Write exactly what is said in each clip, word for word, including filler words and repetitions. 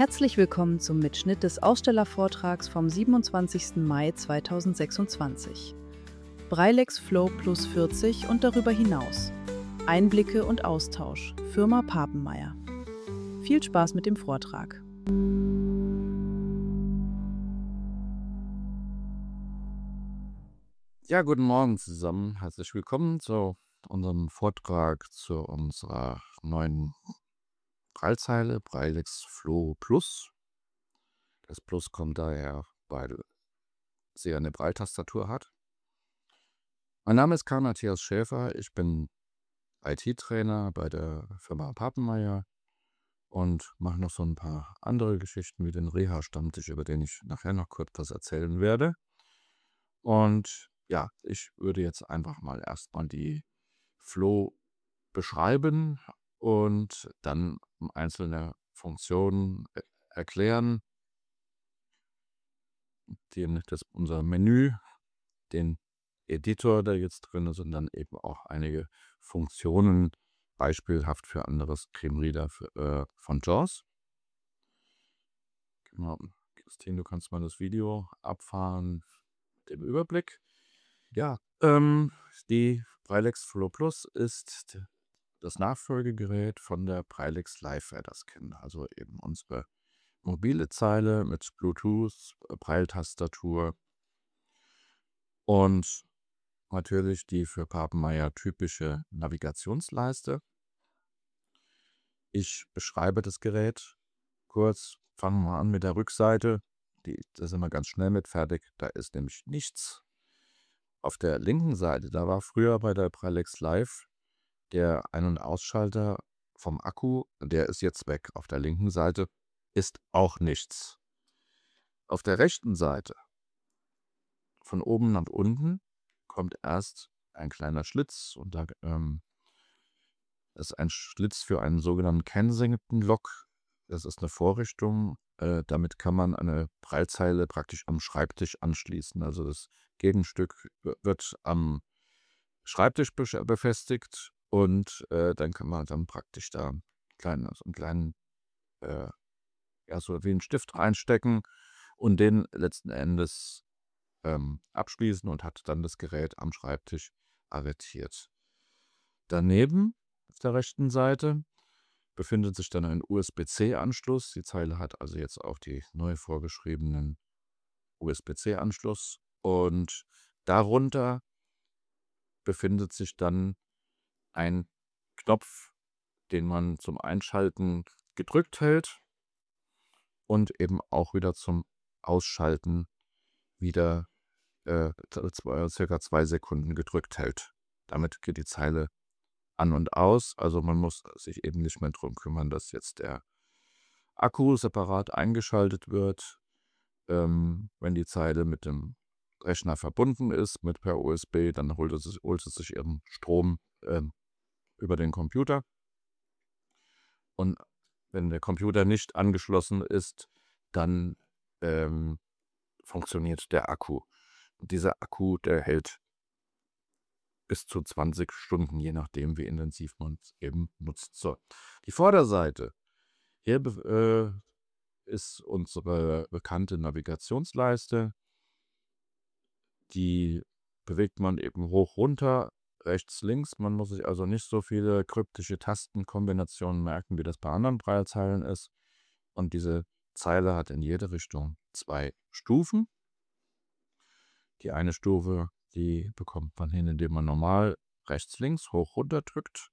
Herzlich willkommen zum Mitschnitt des Ausstellervortrags vom siebenundzwanzigsten Mai zweitausendsechsundzwanzig. Breilex Flow Plus vierzig und darüber hinaus. Einblicke und Austausch. Firma Papenmeier. Viel Spaß mit dem Vortrag. Ja, guten Morgen zusammen. Herzlich willkommen zu unserem Vortrag zu unserer neuen Braillezeile, Breilex Flow Plus. Das Plus kommt daher, weil sie eine Braille-Tastatur hat. Mein Name ist Karl Matthias Schäfer. Ich bin I T-Trainer bei der Firma Papenmeier und mache noch so ein paar andere Geschichten wie den Reha-Stammtisch, über den ich nachher noch kurz was erzählen werde. Und ja, ich würde jetzt einfach mal erstmal die Flow beschreiben und dann einzelne Funktionen e- erklären, den, das, unser Menü, den Editor, der jetzt drin ist, und dann eben auch einige Funktionen, beispielhaft für andere Screenreader für, äh, von JAWS. Genau. Christine, du kannst mal das Video abfahren mit dem Überblick. Ja, ähm, die Breilex Flow Plus ist das Nachfolgegerät von der Breilex Live, wer das kennt. Also eben unsere mobile Zeile mit Bluetooth, Braille-Tastatur und natürlich die für Papenmeier typische Navigationsleiste. Ich beschreibe das Gerät kurz. Fangen wir an mit der Rückseite. Die, da sind wir ganz schnell mit fertig. Da ist nämlich nichts. Auf der linken Seite, da war früher bei der Breilex Live der Ein- und Ausschalter vom Akku, der ist jetzt weg. Auf der linken Seite ist auch nichts. Auf der rechten Seite, von oben nach unten, kommt erst ein kleiner Schlitz und da ähm, ist ein Schlitz für einen sogenannten Kensington-Lock. Das ist eine Vorrichtung. Äh, damit kann man eine Braillezeile praktisch am Schreibtisch anschließen. Also das Gegenstück wird am Schreibtisch befestigt und äh, dann kann man dann praktisch da kleinen, so einen kleinen, äh, ja, so wie einen Stift reinstecken und den letzten Endes ähm, abschließen und hat dann das Gerät am Schreibtisch arretiert. Daneben auf der rechten Seite befindet sich dann ein U S B C Anschluss. Die Zeile hat also jetzt auch die neu vorgeschriebenen U S B C Anschluss und darunter befindet sich dann ein Knopf, den man zum Einschalten gedrückt hält und eben auch wieder zum Ausschalten wieder äh, zwei, circa zwei Sekunden gedrückt hält. Damit geht die Zeile an und aus. Also man muss sich eben nicht mehr darum kümmern, dass jetzt der Akku separat eingeschaltet wird. Ähm, wenn die Zeile mit dem Rechner verbunden ist, mit per U S B, dann holt es, holt es sich ihren Strom ähm, über den Computer. Und wenn der Computer nicht angeschlossen ist, dann ähm, funktioniert der Akku. Und dieser Akku, der hält bis zu zwanzig Stunden, je nachdem, wie intensiv man es eben nutzt. So, die Vorderseite. Hier äh, ist unsere bekannte Navigationsleiste. Die bewegt man eben hoch, runter, rechts, links. Man muss sich also nicht so viele kryptische Tastenkombinationen merken, wie das bei anderen Braillezeilen ist. Und diese Zeile hat in jede Richtung zwei Stufen. Die eine Stufe, die bekommt man hin, indem man normal rechts, links, hoch, runter drückt.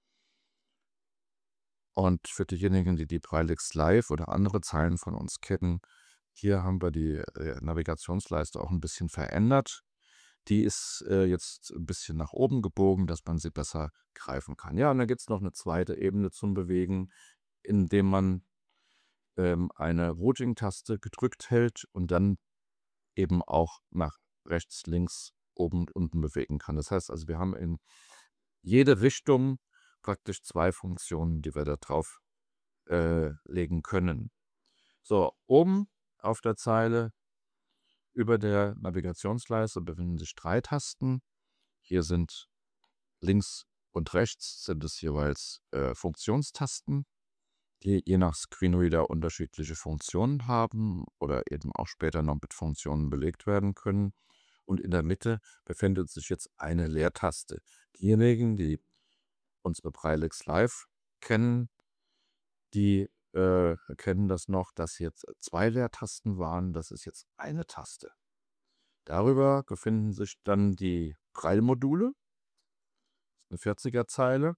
Und für diejenigen, die die Breilex Live oder andere Zeilen von uns kennen, hier haben wir die äh, Navigationsleiste auch ein bisschen verändert. Die ist äh, jetzt ein bisschen nach oben gebogen, dass man sie besser greifen kann. Ja, und dann gibt es noch eine zweite Ebene zum Bewegen, indem man ähm, eine Routing-Taste gedrückt hält und dann eben auch nach rechts, links, oben und unten bewegen kann. Das heißt also, wir haben in jede Richtung praktisch zwei Funktionen, die wir da drauf äh, legen können. So, oben auf der Zeile über der Navigationsleiste befinden sich drei Tasten. Hier sind links und rechts sind es jeweils äh, Funktionstasten. die je nach Screenreader unterschiedliche Funktionen haben oder eben auch später noch mit Funktionen belegt werden können. Und in der Mitte befindet sich jetzt eine Leertaste. Diejenigen, die unsere Braillex Live kennen, die äh, kennen das noch, dass jetzt zwei Leertasten waren. Das ist jetzt eine Taste. Darüber befinden sich dann die Braille-Module, eine vierziger-Zeile.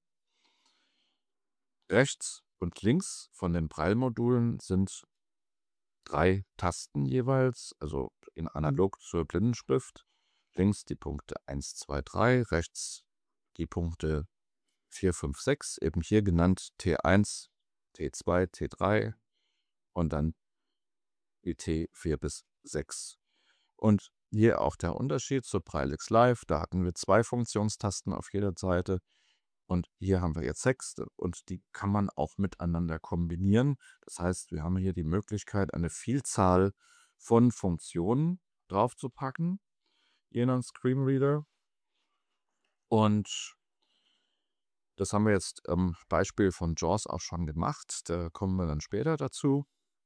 Rechts und links von den Braille-Modulen sind drei Tasten jeweils, also in analog zur Blindenschrift. Links die Punkte eins, zwei, drei, rechts die Punkte vier, fünf, sechs, eben hier genannt T eins, T zwei, T drei und dann die T vier bis sechs. Und hier auch der Unterschied zur Braillex Live. Da hatten wir zwei Funktionstasten auf jeder Seite. Und hier haben wir jetzt sechs und die kann man auch miteinander kombinieren. Das heißt, wir haben hier die Möglichkeit, eine Vielzahl von Funktionen draufzupacken, je nach Screenreader. Und das haben wir jetzt am Beispiel von JAWS auch schon gemacht. Da kommen wir dann später dazu.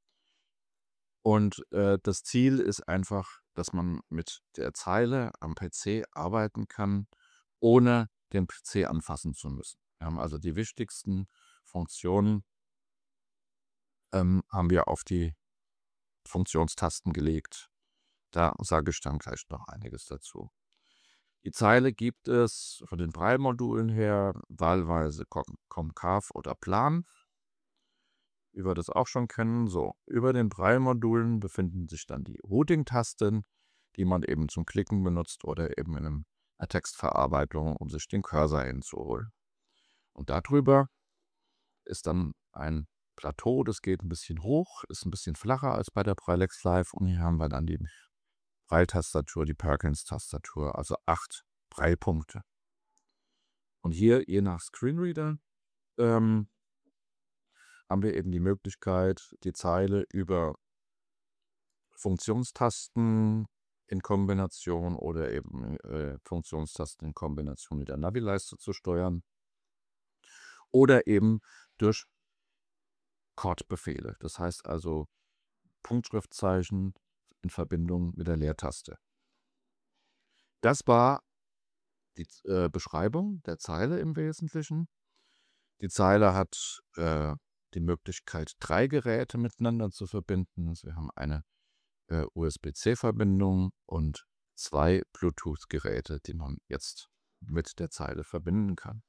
Und äh, das Ziel ist einfach, dass man mit der Zeile am P C arbeiten kann, ohne den P C anfassen zu müssen. Wir haben also die wichtigsten Funktionen ähm, haben wir auf die Funktionstasten gelegt. Da sage ich dann gleich noch einiges dazu. Die Zeile gibt es von den Braille-Modulen her wahlweise kon konkav oder plan, wie wir das auch schon kennen. So, über den Braille-Modulen befinden sich dann die Routing-Tasten, die man eben zum Klicken benutzt oder eben in einem, einer Textverarbeitung, um sich den Cursor hinzuholen. Und darüber ist dann ein Plateau, das geht ein bisschen hoch, ist ein bisschen flacher als bei der Braillex Live. Und hier haben wir dann die Braille-Tastatur, die Perkins-Tastatur, also acht Braille-Punkte. Und hier, je nach Screenreader, ähm, haben wir eben die Möglichkeit, die Zeile über Funktionstasten in Kombination oder eben äh, Funktionstasten in Kombination mit der Navi-Leiste zu steuern. Oder eben durch Chord-Befehle. Das heißt also Punktschriftzeichen in Verbindung mit der Leertaste. Das war die äh, Beschreibung der Zeile im Wesentlichen. Die Zeile hat äh, die Möglichkeit, drei Geräte miteinander zu verbinden. Also wir haben eine äh, U S B C-Verbindung und zwei Bluetooth-Geräte, die man jetzt mit der Zeile verbinden kann.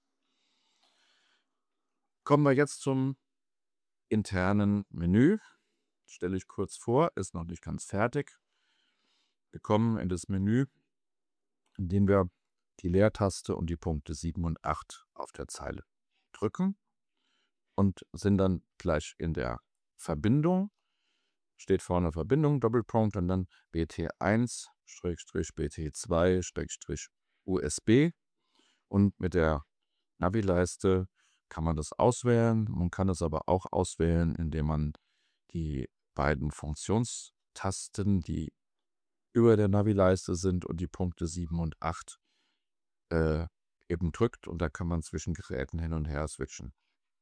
Kommen wir jetzt zum internen Menü. Stelle ich kurz vor, ist noch nicht ganz fertig. Wir kommen in das Menü, in dem wir die Leertaste und die Punkte sieben und acht auf der Zeile drücken und sind dann gleich in der Verbindung. Steht vorne Verbindung, Doppelpunkt und dann B T eins, B T zwei, U S B. Und mit der Navi-Leiste kann man das auswählen. Man kann es aber auch auswählen, indem man die beiden Funktionstasten, die über der Navi-Leiste sind und die Punkte sieben und acht äh, eben drückt. Und da kann man zwischen Geräten hin und her switchen.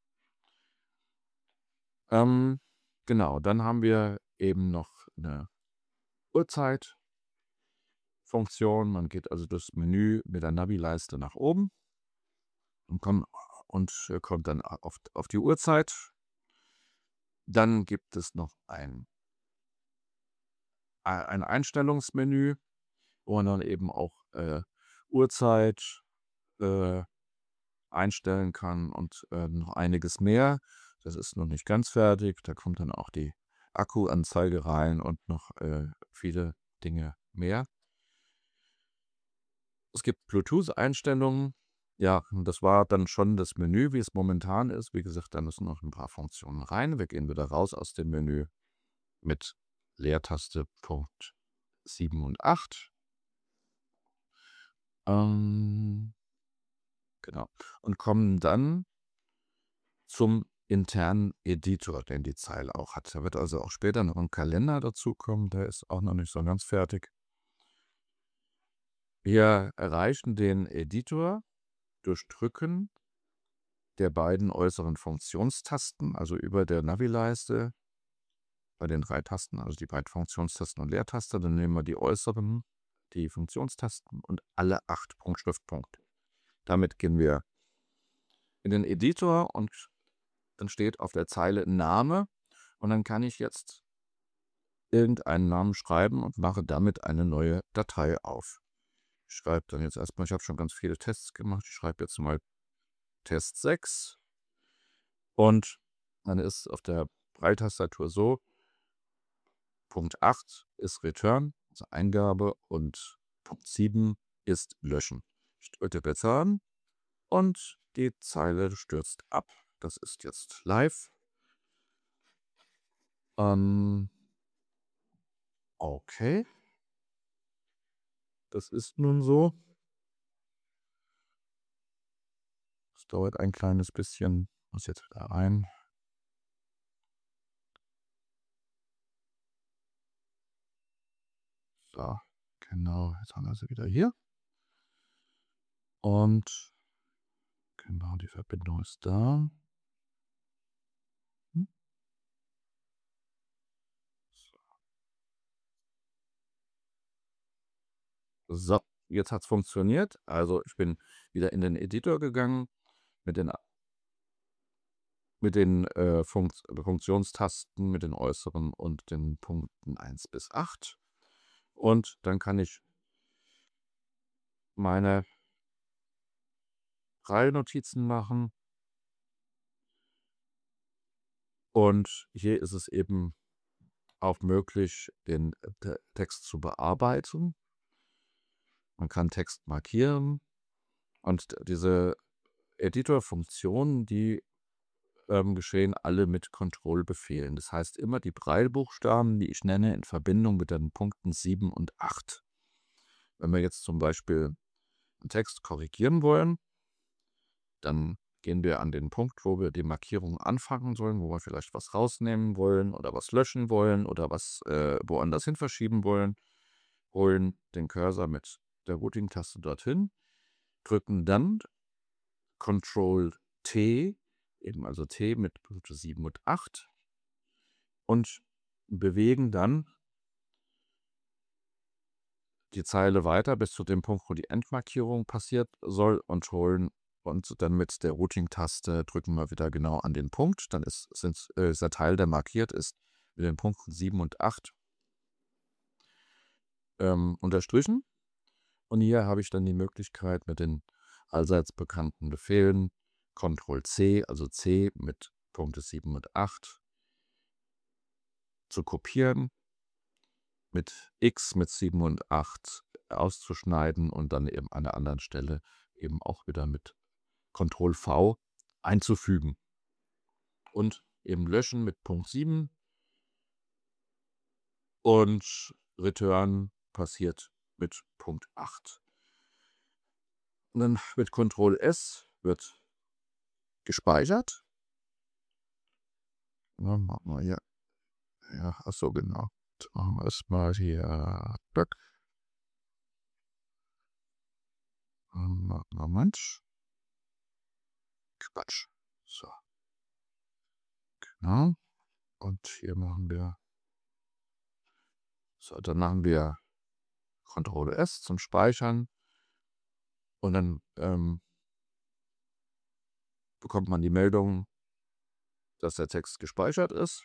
Ähm, genau, dann haben wir eben noch eine Uhrzeitfunktion. Man geht also das Menü mit der Navi-Leiste nach oben und kommt, und kommt dann auf, auf die Uhrzeit. Dann gibt es noch ein, ein Einstellungsmenü, wo man dann eben auch äh, Uhrzeit äh, einstellen kann und äh, noch einiges mehr. Das ist noch nicht ganz fertig. Da kommt dann auch die Akkuanzeige rein und noch äh, viele Dinge mehr. Es gibt Bluetooth-Einstellungen. Ja, das war dann schon das Menü, wie es momentan ist. Wie gesagt, da müssen noch ein paar Funktionen rein. Wir gehen wieder raus aus dem Menü mit Leertaste Punkt sieben und acht. Ähm, genau. Und kommen dann zum internen Editor, den die Zeile auch hat. Da wird also auch später noch ein Kalender dazukommen. Der ist auch noch nicht so ganz fertig. Wir erreichen den Editor durch Drücken der beiden äußeren Funktionstasten, also über der Navileiste, bei den drei Tasten, also die beiden Funktionstasten und Leertaste, dann nehmen wir die äußeren, die Funktionstasten und alle acht Punktschriftpunkte. Damit gehen wir in den Editor und dann steht auf der Zeile Name und dann kann ich jetzt irgendeinen Namen schreiben und mache damit eine neue Datei auf. Ich schreibe dann jetzt erstmal, ich habe schon ganz viele Tests gemacht, ich schreibe jetzt mal Test sechs und dann ist auf der Braille-Tastatur so, Punkt acht ist Return, also Eingabe, und Punkt sieben ist Löschen. Ich drücke Return und die Zeile stürzt ab. Das ist jetzt live. Ähm, okay. Das ist nun so. Es dauert ein kleines bisschen. Ich muss jetzt wieder rein. So, genau. Jetzt haben wir sie wieder hier. Und genau, die Verbindung ist da. Hm? So. So, jetzt hat es funktioniert. Also ich bin wieder in den Editor gegangen mit den, mit den äh, Funkt Funktionstasten, mit den äußeren und den Punkten eins bis acht. Und dann kann ich meine Braille-Notizen machen. Und hier ist es eben auch möglich, den äh, Text zu bearbeiten. Man kann Text markieren und diese Editor-Funktionen, die ähm, geschehen alle mit Control-Befehlen. Das heißt immer die Braille-Buchstaben, die ich nenne, in Verbindung mit den Punkten sieben und acht. Wenn wir jetzt zum Beispiel einen Text korrigieren wollen, dann gehen wir an den Punkt, wo wir die Markierung anfangen sollen, wo wir vielleicht was rausnehmen wollen oder was löschen wollen oder was äh, woanders hin verschieben wollen, holen den Cursor mit der Routing-Taste dorthin, drücken dann Control T, eben also T mit Punkte sieben und acht und bewegen dann die Zeile weiter bis zu dem Punkt, wo die Endmarkierung passiert soll und holen und dann mit der Routing-Taste drücken wir wieder genau an den Punkt. Dann ist, sind, äh, ist der Teil, der markiert ist, mit den Punkten sieben und acht ähm, unterstrichen. Und hier habe ich dann die Möglichkeit mit den allseits bekannten Befehlen Control C, also C mit Punkte sieben und acht, zu kopieren, mit X mit sieben und acht auszuschneiden und dann eben an der anderen Stelle eben auch wieder mit Control V einzufügen. Und eben löschen mit Punkt sieben und Return passiert mit Punkt acht. Und dann mit Control S wird gespeichert. Na, machen wir hier. Ja, achso, genau. Jetzt machen wir es mal hier. Moment. Quatsch. So. Genau. Und hier machen wir. So, dann machen wir Control S zum Speichern. Und dann ähm, bekommt man die Meldung, dass der Text gespeichert ist.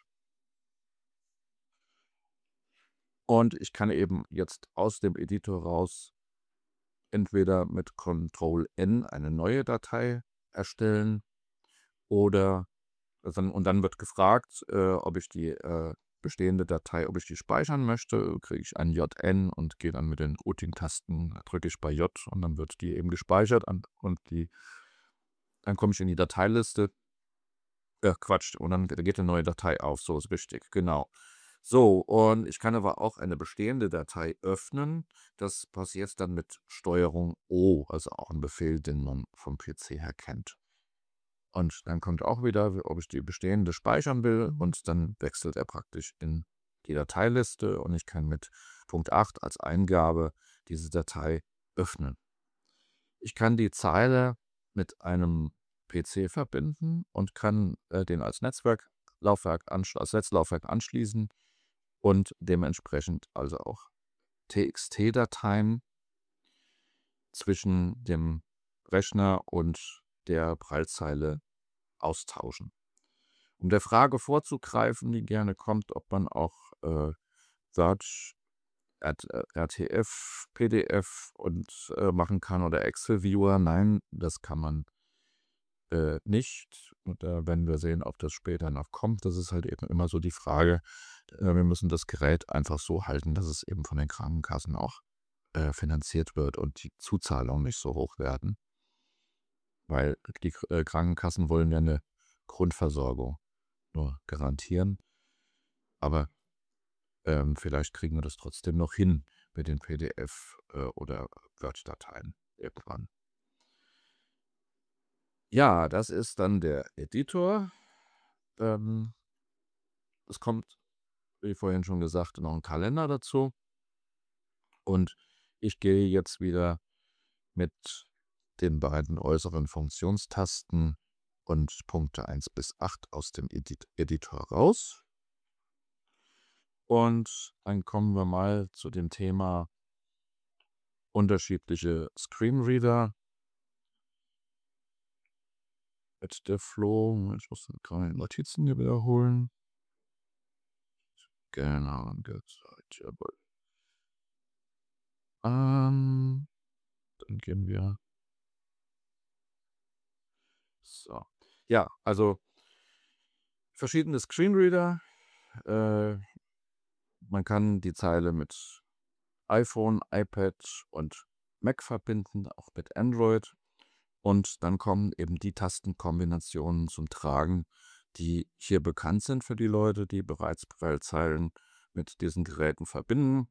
Und ich kann eben jetzt aus dem Editor raus entweder mit Control N eine neue Datei erstellen oder dann, und dann wird gefragt, äh, ob ich die äh, bestehende Datei, ob ich die speichern möchte, kriege ich ein J N und gehe dann mit den Routing-Tasten, drücke ich bei J und dann wird die eben gespeichert an, und die, dann komme ich in die Dateiliste. Äh, Quatsch, und dann geht eine neue Datei auf, so ist richtig, genau. So, und ich kann aber auch eine bestehende Datei öffnen. Das passiert dann mit Steuerung O, also auch ein Befehl, den man vom P C her kennt. Und dann kommt auch wieder, ob ich die bestehende speichern will, und dann wechselt er praktisch in die Dateiliste und ich kann mit Punkt acht als Eingabe diese Datei öffnen. Ich kann die Zeile mit einem P C verbinden und kann äh, den als Netzwerklaufwerk ansch als Netzlaufwerk anschließen und dementsprechend also auch T X T-Dateien zwischen dem Rechner und der Braillezeile austauschen. Um der Frage vorzugreifen, die gerne kommt, ob man auch äh, Word, R T F, P D F und äh, machen kann oder Excel-Viewer. Nein, das kann man äh, nicht. Und da werden wir sehen, ob das später noch kommt. Das ist halt eben immer so die Frage. Äh, wir müssen das Gerät einfach so halten, dass es eben von den Krankenkassen auch äh, finanziert wird und die Zuzahlungen nicht so hoch werden. Weil die äh, Krankenkassen wollen ja eine Grundversorgung nur garantieren. Aber ähm, vielleicht kriegen wir das trotzdem noch hin mit den P D F äh, oder Word-Dateien irgendwann. Ja, das ist dann der Editor. Ähm, es kommt, wie vorhin schon gesagt, noch ein Kalender dazu. Und ich gehe jetzt wieder mit den beiden äußeren Funktionstasten und Punkte eins bis acht aus dem Edit Editor raus. Und dann kommen wir mal zu dem Thema unterschiedliche Screenreader mit der Flow. Ich muss gerade die Notizen hier wiederholen. Genau, dann geht's halt ähm, dann gehen wir. So. Ja, also verschiedene Screenreader. Äh, man kann die Zeile mit iPhone, iPad und Mac verbinden, auch mit Android. Und dann kommen eben die Tastenkombinationen zum Tragen, die hier bekannt sind für die Leute, die bereits Braillezeilen mit diesen Geräten verbinden.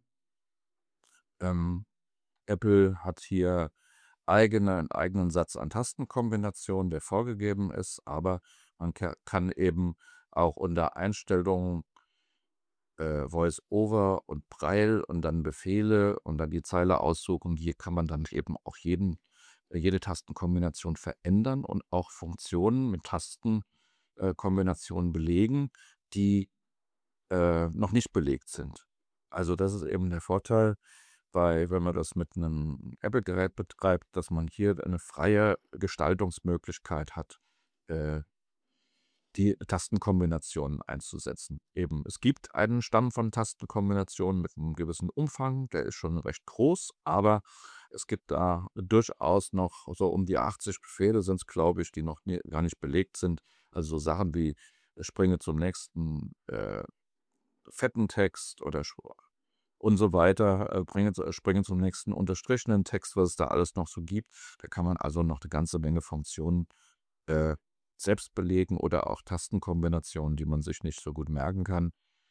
Ähm, Apple hat hier eigene, einen eigenen Satz an Tastenkombinationen, der vorgegeben ist, aber man kann eben auch unter Einstellungen äh, Voice-Over und Braille und dann Befehle und dann die Zeile aussuchen. Hier kann man dann eben auch jeden, jede Tastenkombination verändern und auch Funktionen mit Tastenkombinationen belegen, die äh, noch nicht belegt sind. Also das ist eben der Vorteil, weil wenn man das mit einem Apple-Gerät betreibt, dass man hier eine freie Gestaltungsmöglichkeit hat, äh, die Tastenkombinationen einzusetzen. Eben, es gibt einen Stamm von Tastenkombinationen mit einem gewissen Umfang, der ist schon recht groß, aber es gibt da durchaus noch so um die achtzig Befehle sind es, glaube ich, die noch nie, gar nicht belegt sind. Also so Sachen wie äh, springe zum nächsten äh, fetten Text oder und so weiter, äh, bringe, springe zum nächsten unterstrichenen Text, was es da alles noch so gibt. Da kann man also noch eine ganze Menge Funktionen äh, selbst belegen oder auch Tastenkombinationen, die man sich nicht so gut merken kann,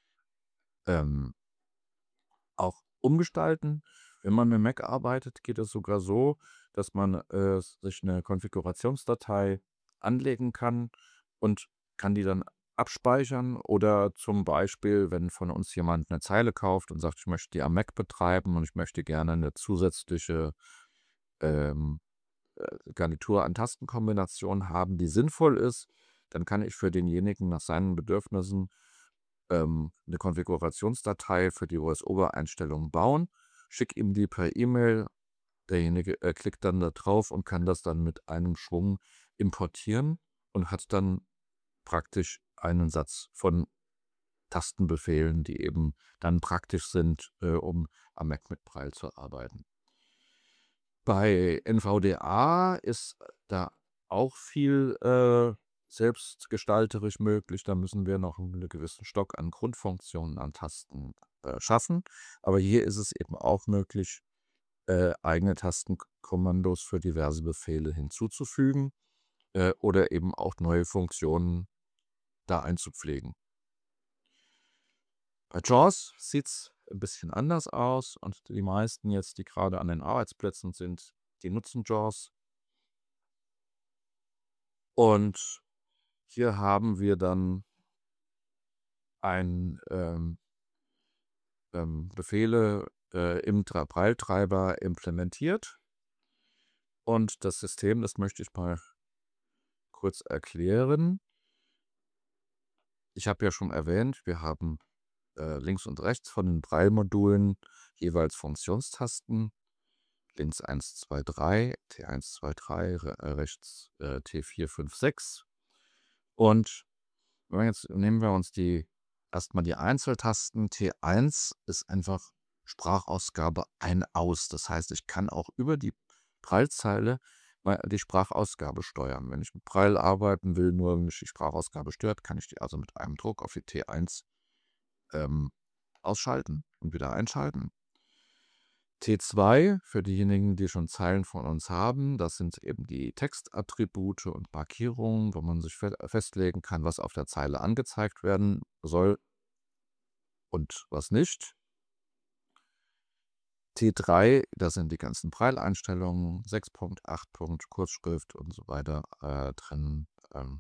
ähm, auch umgestalten. Wenn man mit Mac arbeitet, geht es sogar so, dass man äh, sich eine Konfigurationsdatei anlegen kann und kann die dann abspeichern oder zum Beispiel, wenn von uns jemand eine Zeile kauft und sagt, ich möchte die am Mac betreiben und ich möchte gerne eine zusätzliche ähm, äh, Garnitur an Tastenkombinationen haben, die sinnvoll ist, dann kann ich für denjenigen nach seinen Bedürfnissen ähm, eine Konfigurationsdatei für die Voice-Over-Einstellungen bauen, schicke ihm die per E-Mail, derjenige äh, klickt dann da drauf und kann das dann mit einem Schwung importieren und hat dann praktisch einen Satz von Tastenbefehlen, die eben dann praktisch sind, äh, um am Mac mit Braille zu arbeiten. Bei N V D A ist da auch viel äh, selbstgestalterisch möglich. Da müssen wir noch einen gewissen Stock an Grundfunktionen an Tasten äh, schaffen. Aber hier ist es eben auch möglich, äh, eigene Tastenkommandos für diverse Befehle hinzuzufügen äh, oder eben auch neue Funktionen da einzupflegen. Bei JAWS sieht es ein bisschen anders aus und die meisten jetzt, die gerade an den Arbeitsplätzen sind, die nutzen JAWS. Und hier haben wir dann ein ähm, ähm, Befehle äh, im Braille-Treiber implementiert. Und das System, das möchte ich mal kurz erklären. Ich habe ja schon erwähnt, wir haben äh, links und rechts von den Braille-Modulen jeweils Funktionstasten. Links eins, zwei, drei, T eins, zwei, drei, re äh, rechts äh, T vier, fünf, sechs. Und wenn wir jetzt nehmen wir uns die erstmal die Einzeltasten. T eins ist einfach Sprachausgabe ein aus. Das heißt, ich kann auch über die Braillezeile mal die Sprachausgabe steuern. Wenn ich mit Braille arbeiten will, nur wenn mich die Sprachausgabe stört, kann ich die also mit einem Druck auf die T eins ähm, ausschalten und wieder einschalten. T zwei, für diejenigen, die schon Zeilen von uns haben, das sind eben die Textattribute und Markierungen, wo man sich fe festlegen kann, was auf der Zeile angezeigt werden soll und was nicht. T drei, das sind die ganzen Braille-Einstellungen, sechs Punkt, acht Punkt, Kurzschrift und so weiter äh, drin. Ähm,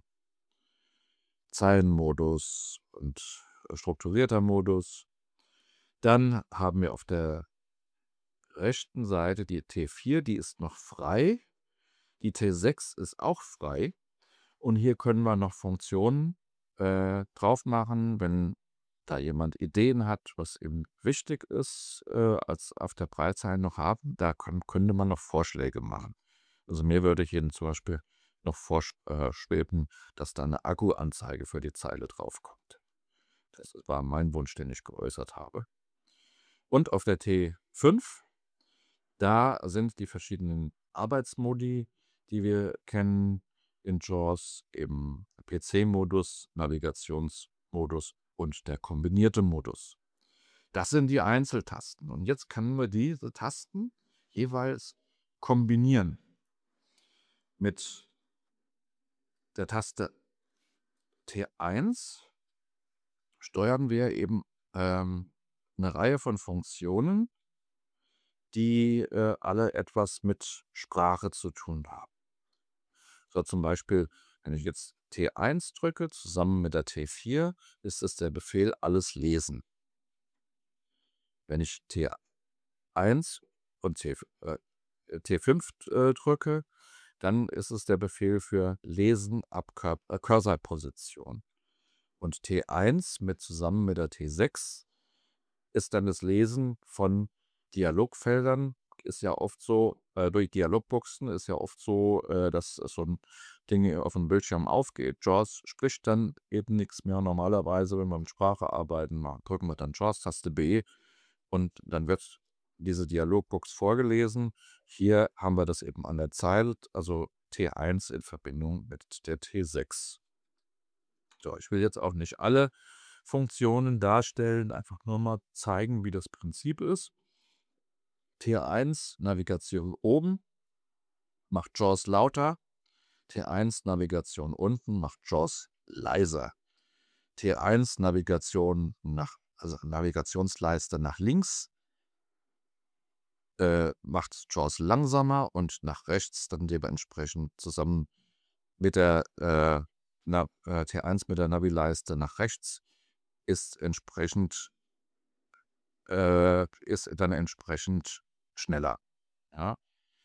Zeilenmodus und äh, strukturierter Modus. Dann haben wir auf der rechten Seite die T vier, die ist noch frei. Die T sechs ist auch frei. Und hier können wir noch Funktionen äh, drauf machen, wenn da jemand Ideen hat, was ihm wichtig ist, äh, als auf der Braillezeile noch haben. Da kann, könnte man noch Vorschläge machen. Also mir würde hier zum Beispiel noch vorschweben, dass da eine Akkuanzeige für die Zeile draufkommt. Das war mein Wunsch, den ich geäußert habe. Und auf der T fünf, da sind die verschiedenen Arbeitsmodi, die wir kennen in JAWS, eben P C-Modus, Navigationsmodus und der kombinierte Modus. Das sind die Einzeltasten. Und jetzt können wir diese Tasten jeweils kombinieren mit der Taste T eins. Steuern wir eben ähm, eine Reihe von Funktionen, die äh, alle etwas mit Sprache zu tun haben. So zum Beispiel, wenn ich jetzt T eins drücke, zusammen mit der T vier, ist es der Befehl alles lesen. Wenn ich T eins und T, äh, T fünf äh, drücke, dann ist es der Befehl für Lesen ab Cur äh, Cursorposition. Und T eins mit zusammen mit der T sechs ist dann das Lesen von Dialogfeldern. Ist ja oft so, äh, durch Dialogboxen ist ja oft so, äh, dass so ein Ding auf dem Bildschirm aufgeht. JAWS spricht dann eben nichts mehr. Normalerweise, wenn wir mit Sprache arbeiten, mal, drücken wir dann JAWS-Taste B und dann wird diese Dialogbox vorgelesen. Hier haben wir das eben an der Zeile, also T eins in Verbindung mit der T sechs. So, ich will jetzt auch nicht alle Funktionen darstellen, einfach nur mal zeigen, wie das Prinzip ist. T eins, Navigation oben, macht JAWS lauter. T eins, Navigation unten, macht JAWS leiser. T eins, Navigation nach, also Navigationsleiste nach links, äh, macht JAWS langsamer und nach rechts dann dementsprechend zusammen mit der äh, na, äh, T eins mit der Navi-Leiste nach rechts ist entsprechend äh, ist dann entsprechend schneller. Ja.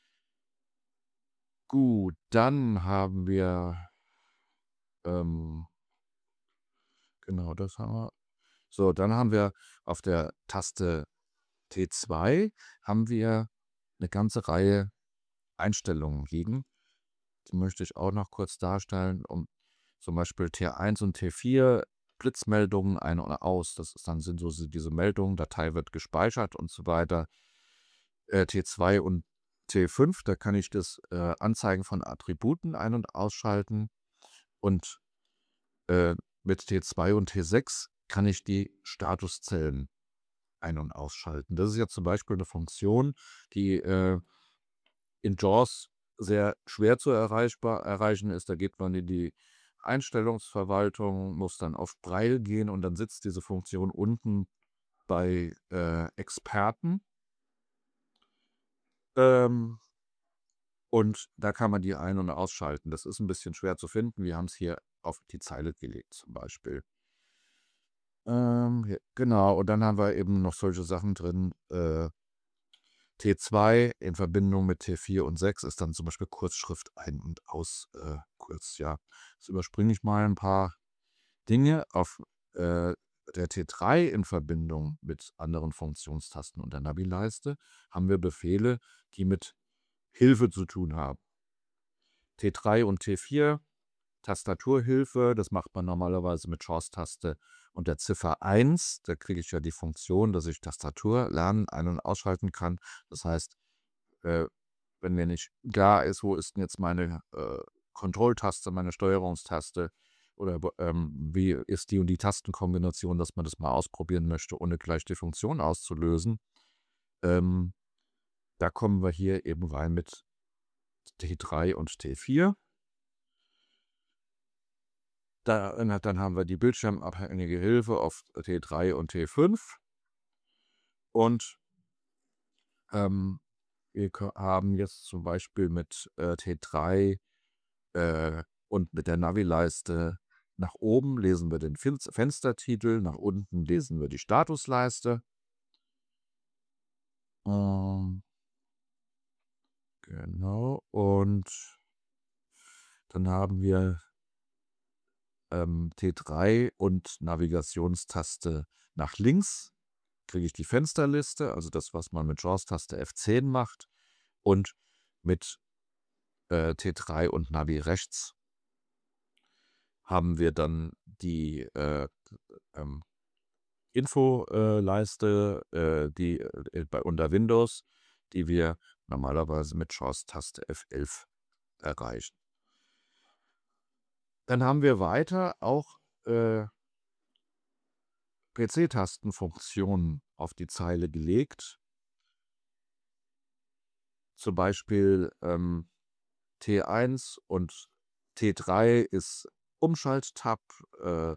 Gut, dann haben wir ähm, genau, das haben wir. So, dann haben wir auf der Taste T zwei haben wir eine ganze Reihe Einstellungen liegen. Die möchte ich auch noch kurz darstellen, um zum Beispiel T eins und T vier Blitzmeldungen ein oder aus. Das ist dann sind so diese Meldungen, Datei wird gespeichert und so weiter. Äh, T zwei und T fünf, da kann ich das äh, Anzeigen von Attributen ein- und ausschalten. Und äh, mit T zwei und T sechs kann ich die Statuszellen ein- und ausschalten. Das ist ja zum Beispiel eine Funktion, die äh, in JAWS sehr schwer zu erreichbar, erreichen ist. Da geht man in die Einstellungsverwaltung, muss dann auf Braille gehen und dann sitzt diese Funktion unten bei äh, Experten. Ähm, und da kann man die ein- und ausschalten. Das ist ein bisschen schwer zu finden. Wir haben es hier auf die Zeile gelegt zum Beispiel. Ähm, ja, genau, und dann haben wir eben noch solche Sachen drin, äh, T zwei in Verbindung mit T vier und sechs ist dann zum Beispiel Kurzschrift ein und aus, äh, kurz, ja. Jetzt überspringe ich mal ein paar Dinge. Auf äh, der T drei in Verbindung mit anderen Funktionstasten und der Navi-Leiste haben wir Befehle, die mit Hilfe zu tun haben. T drei und T vier, Tastaturhilfe, das macht man normalerweise mit JAWS-Taste und der Ziffer eins. Da kriege ich ja die Funktion, dass ich Tastatur lernen, ein- und ausschalten kann. Das heißt, äh, wenn mir nicht klar ist, wo ist denn jetzt meine äh, Kontrolltaste, meine Steuerungstaste oder wo- ähm, wie ist die und die Tastenkombination, dass man das mal ausprobieren möchte, ohne gleich die Funktion auszulösen. Ähm, da kommen wir hier eben rein mit T drei und T vier. Da, äh, dann haben wir die bildschirmabhängige Hilfe auf T drei und T fünf. Und ähm, wir ko- haben jetzt zum Beispiel mit äh, T drei äh, und mit der Navi-Leiste nach oben lesen wir den Fin Fenstertitel, nach unten lesen wir die Statusleiste. Ähm, genau. Und dann haben wir ähm, T drei und Navigationstaste nach links. Kriege ich die Fensterliste, also das, was man mit JAWS-Taste F zehn macht. Und mit äh, T drei und Navi rechts haben wir dann die äh, ähm, Infoleiste, äh, die äh, bei unter Windows, die wir normalerweise mit JAWS-Taste F elf erreichen. Dann haben wir weiter auch äh, P C-Tastenfunktionen auf die Zeile gelegt. Zum Beispiel ähm, T eins und T drei ist Umschalt-Tab, äh,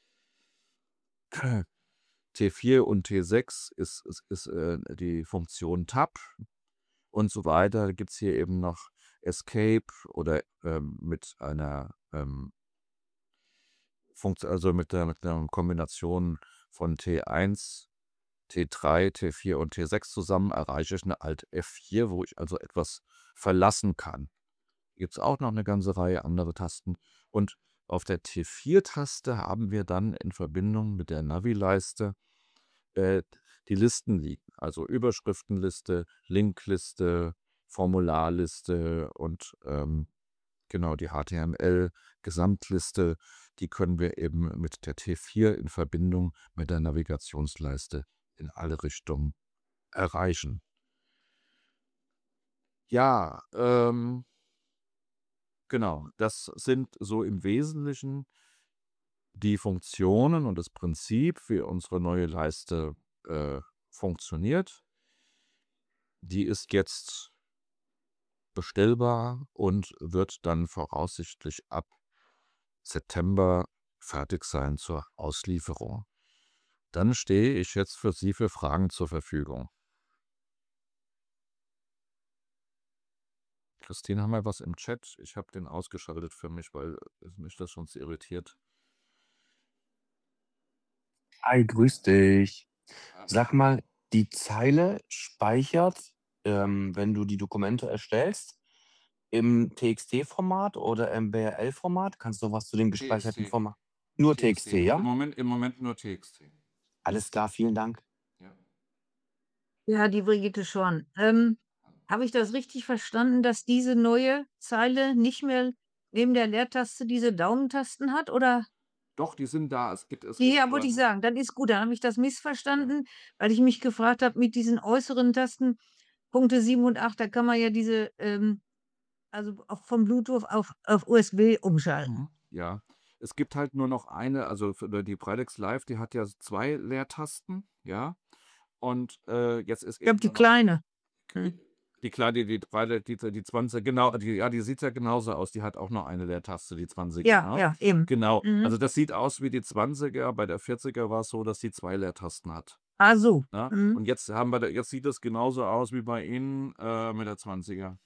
T vier und T sechs ist, ist, ist äh, die Funktion Tab und so weiter. Da gibt es hier eben noch Escape oder ähm, mit einer ähm, Funktion, also mit der, mit einer Kombination von T eins, T drei, T vier und T sechs zusammen erreiche ich eine Alt F vier, wo ich also etwas verlassen kann. Gibt es auch noch eine ganze Reihe andere Tasten. Und auf der T vier-Taste haben wir dann in Verbindung mit der Navi-Leiste äh, die Listen liegen. Also Überschriftenliste, Linkliste, Formularliste und ähm, genau die H T M L-Gesamtliste. Die können wir eben mit der T vier in Verbindung mit der Navigationsleiste in alle Richtungen erreichen. Ja, ähm, genau, das sind so im Wesentlichen die Funktionen und das Prinzip, wie unsere neue Leiste äh, funktioniert. Die ist jetzt bestellbar und wird dann voraussichtlich ab September fertig sein zur Auslieferung. Dann stehe ich jetzt für Sie für Fragen zur Verfügung. Christine, haben wir was im Chat? Ich habe den ausgeschaltet für mich, weil mich das schon irritiert. Hi, grüß dich. Sag mal, die Zeile speichert, ähm, wenn du die Dokumente erstellst, im T X T-Format oder im B R L-Format? Kannst du was zu dem gespeicherten T X T. Format? Nur T X T, Im ja? Moment, im Moment nur T X T. Alles klar, vielen Dank. Ja. Ja, die Brigitte schon. Ähm, habe ich das richtig verstanden, dass diese neue Zeile nicht mehr neben der Leertaste diese Daumentasten hat? Oder? Doch, die sind da. Es gibt es. Ja, wollte ich sagen, dann ist gut. Dann habe ich das missverstanden, weil ich mich gefragt habe, mit diesen äußeren Tasten, Punkte sieben und acht, da kann man ja diese, ähm, also auch von Bluetooth auf, auf U S B umschalten. Mhm. Ja, es gibt halt nur noch eine, also für die Breitex Live, die hat ja zwei Leertasten, ja. Und äh, jetzt ist Ich glaube, eben die nur noch kleine. Hm. die kleine, die, die, Breite- die, die zwanzig, genau, die, ja, die sieht ja genauso aus. Die hat auch noch eine Leertaste, die zwanzig. Ja, Ne? ja, eben. Genau. Mhm. Also das sieht aus wie die zwanziger. Bei der vierziger war es so, dass die zwei Leertasten hat. Ah, so. Ne? Mhm. Und jetzt haben wir, da- jetzt sieht es genauso aus wie bei Ihnen äh, mit der zwanziger.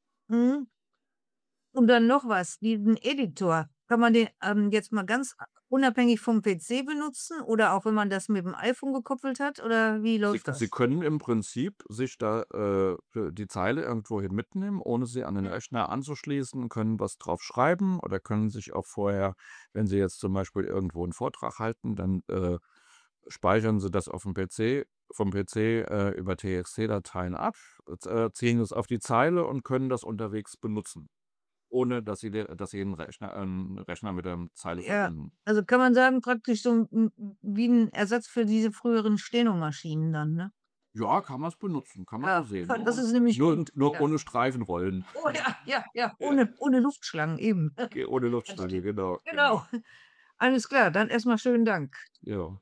Mhm. Und dann noch was, diesen Editor. Kann man den ähm, jetzt mal ganz unabhängig vom P C benutzen oder auch wenn man das mit dem iPhone gekoppelt hat oder wie Sie, läuft Sie das? können im Prinzip sich da äh, für die Zeile irgendwohin mitnehmen, ohne sie an den Mhm. Rechner anzuschließen, können was drauf schreiben oder können sich auch vorher, wenn Sie jetzt zum Beispiel irgendwo einen Vortrag halten, dann äh, speichern Sie das auf dem P C, vom P C äh, über T X T-Dateien ab, äh, ziehen es auf die Zeile und können das unterwegs benutzen, ohne dass Sie, de- dass Sie einen Rechner, einen Rechner mit der Zeile Ja, verbinden. also kann man sagen, praktisch so 'n 'n wie 'n Ersatz für diese früheren Stenomaschinen dann, ne? Ja, kann man es benutzen, kann man so Ja, sehen. das Nur, ist nämlich nur, gut. nur Ja. ohne Streifenrollen. Oh ja, ja, ja, Ja. ohne ohne Luftschlangen, eben. Ge- Ohne Das Luftschlange, stimmt. genau, genau. Genau. Alles klar, dann erst mal schönen Dank. Ja.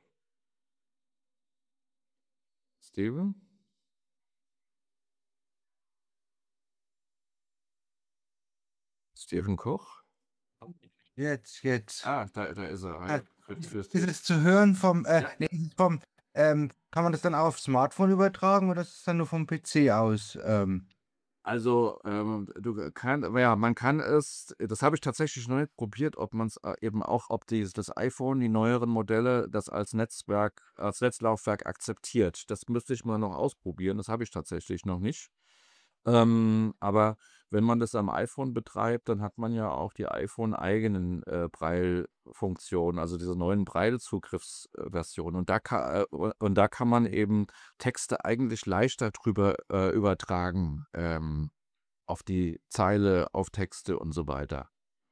Steven? Steven Koch? Jetzt, jetzt. Ah, da, da ist er. Ah, Hi. Für, für Ist Steven. es zu hören vom, äh, Ja. nee, ist es vom, ähm, kann man das dann auch aufs Smartphone übertragen oder ist es dann nur vom P C aus? Ähm, Also, ähm, du kann, ja, man kann es, das habe ich tatsächlich noch nicht probiert, ob man es äh, eben auch, ob dieses, das iPhone, die neueren Modelle, das als Netzwerk, als Netzlaufwerk akzeptiert. Das müsste ich mal noch ausprobieren. Das habe ich tatsächlich noch nicht. Ähm, aber wenn man das am iPhone betreibt, dann hat man ja auch die iPhone-eigenen äh, Braille-Funktionen, also diese neuen Braille-Zugriffsversionen. Und da kann, äh, und da kann man eben Texte eigentlich leichter drüber äh, übertragen, ähm, auf die Zeile, auf Texte und so weiter.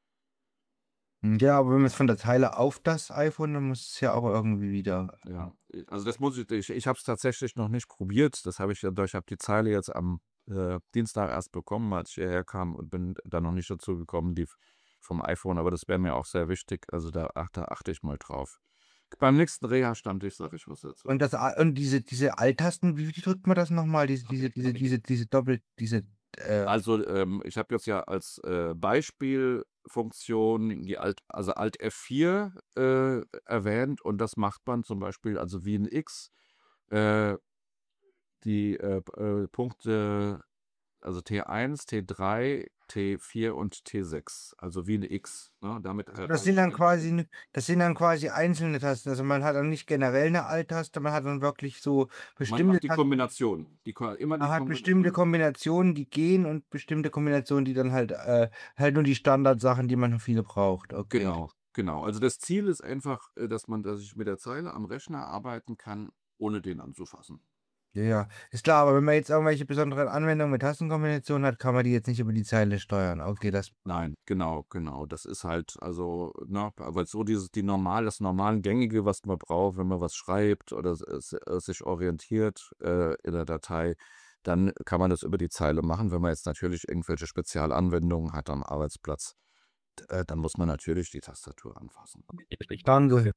ja, aber wenn man es von der Zeile auf das iPhone, dann muss es ja auch irgendwie wieder. Ja, also das muss ich, ich, ich habe es tatsächlich noch nicht probiert. Das habe ich ja, ich habe die Zeile jetzt am äh, Dienstag erst bekommen, als ich hierher kam und bin dann noch nicht dazu gekommen, die f- vom iPhone, aber das wäre mir auch sehr wichtig. Also da, ach, da achte ich mal drauf. Beim nächsten Reha-Stammtisch sage ich was dazu. Und das A- und diese, diese Alt-Tasten, wie, wie drückt man das nochmal? Diese, diese, diese, diese, diese Doppel, diese, äh, Also ähm, ich habe jetzt ja als äh, Beispielfunktion die Alt, also Alt F vier äh, erwähnt und das macht man zum Beispiel, also wie ein X, äh, die äh, P- äh, Punkte, also T eins, T drei, T vier und T sechs, also wie ein X. Ne? Damit das erreicht sind dann man. quasi, n- das sind dann quasi einzelne Tasten. Also man hat dann nicht generell eine Alt-Taste, man hat dann wirklich so Man bestimmte macht die Tasten. Kombination. Die, Ko- immer die Man hat bestimmte Kombination. Kombinationen, die gehen und bestimmte Kombinationen, die dann halt, äh, halt nur die Standardsachen, die man viele braucht. Okay. Genau, genau. Also das Ziel ist einfach, äh, dass man, dass ich mit der Zeile am Rechner arbeiten kann, ohne den anzufassen. Ja, ja. Ist klar, aber wenn man jetzt irgendwelche besonderen Anwendungen mit Tastenkombinationen hat, kann man die jetzt nicht über die Zeile steuern. Okay, das. Nein, genau, genau. Das ist halt, also, ne, aber so dieses, die normal, das normal Gängige, was man braucht, wenn man was schreibt oder s- s- äh, sich orientiert äh, in der Datei, dann kann man das über die Zeile machen. Wenn man jetzt natürlich irgendwelche Spezialanwendungen hat am Arbeitsplatz, d- äh, dann muss man natürlich die Tastatur anfassen. Danke.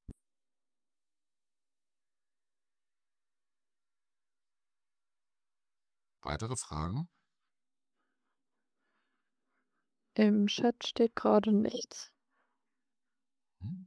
Weitere Fragen? Im Chat steht gerade nichts. Hm?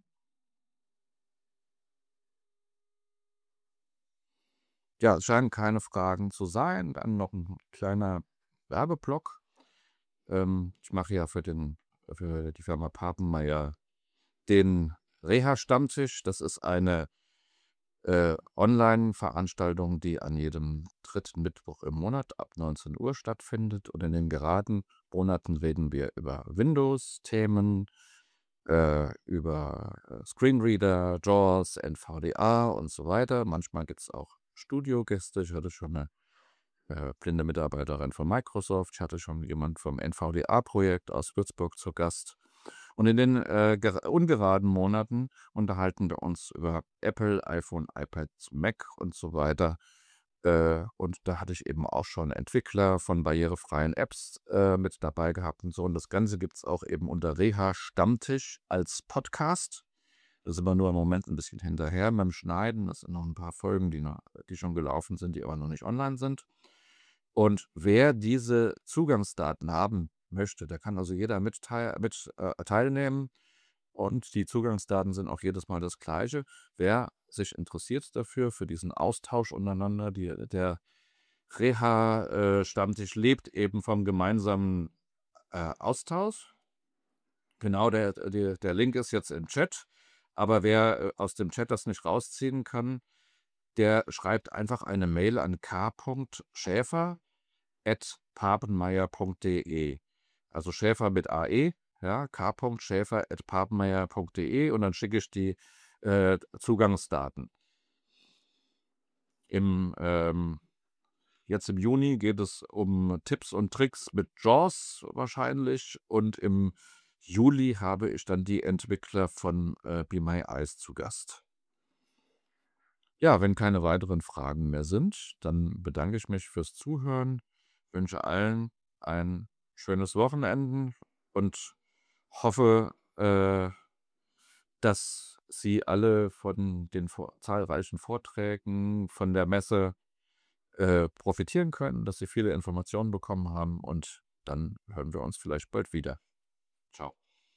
Ja, es scheinen keine Fragen zu sein. Dann noch ein kleiner Werbeblock. Ähm, ich mache ja für, den, für die Firma Papenmeier den Reha-Stammtisch. Das ist eine äh, Online-Veranstaltung, die an jedem dritten Mittwoch im Monat ab neunzehn Uhr stattfindet. Und in den geraden Monaten reden wir über Windows-Themen, äh, über äh, Screenreader, JAWS, N V D A und so weiter. Manchmal gibt es auch Studiogäste. Ich hatte schon eine äh, blinde Mitarbeiterin von Microsoft. Ich hatte schon jemand vom N V D A-Projekt aus Würzburg zu Gast. Und in den äh, ger- ungeraden Monaten unterhalten wir uns über Apple, iPhone, iPad, Mac und so weiter. Äh, und da hatte ich eben auch schon Entwickler von barrierefreien Apps äh, mit dabei gehabt und so. Und das Ganze gibt es auch eben unter Reha Stammtisch als Podcast. Da sind wir nur im Moment ein bisschen hinterher beim Schneiden. Das sind noch ein paar Folgen, die, noch, die schon gelaufen sind, die aber noch nicht online sind. Und wer diese Zugangsdaten haben möchte, da kann also jeder mit, teil, mit äh, teilnehmen. Und die Zugangsdaten sind auch jedes Mal das gleiche. Wer sich interessiert dafür, für diesen Austausch untereinander, die, der Reha-Stammtisch lebt eben vom gemeinsamen äh, Austausch. Genau, der, der, der Link ist jetzt im Chat. Aber wer äh, aus dem Chat das nicht rausziehen kann, der schreibt einfach eine Mail an k punkt schäfer at papenmeier punkt de. Also Schäfer mit A E, ja, k punkt schäfer at papenmeier punkt de und dann schicke ich die äh, Zugangsdaten. Im, ähm, jetzt im Juni geht es um Tipps und Tricks mit JAWS wahrscheinlich und im Juli habe ich dann die Entwickler von äh, Be My Eyes zu Gast. Ja, wenn keine weiteren Fragen mehr sind, dann bedanke ich mich fürs Zuhören, wünsche allen ein schönes Wochenende und hoffe, äh, dass Sie alle von den vor zahlreichen Vorträgen von der Messe äh, profitieren können, dass Sie viele Informationen bekommen haben und dann hören wir uns vielleicht bald wieder. Ciao.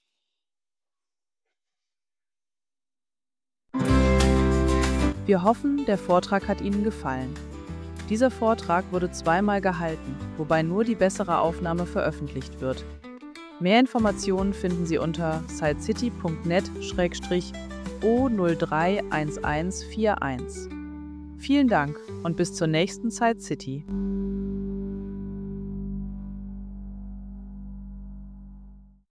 Wir hoffen, der Vortrag hat Ihnen gefallen. Dieser Vortrag wurde zweimal gehalten, wobei nur die bessere Aufnahme veröffentlicht wird. Mehr Informationen finden Sie unter sitecity punkt net slash o null drei eins eins vier eins. Vielen Dank und bis zur nächsten Site City.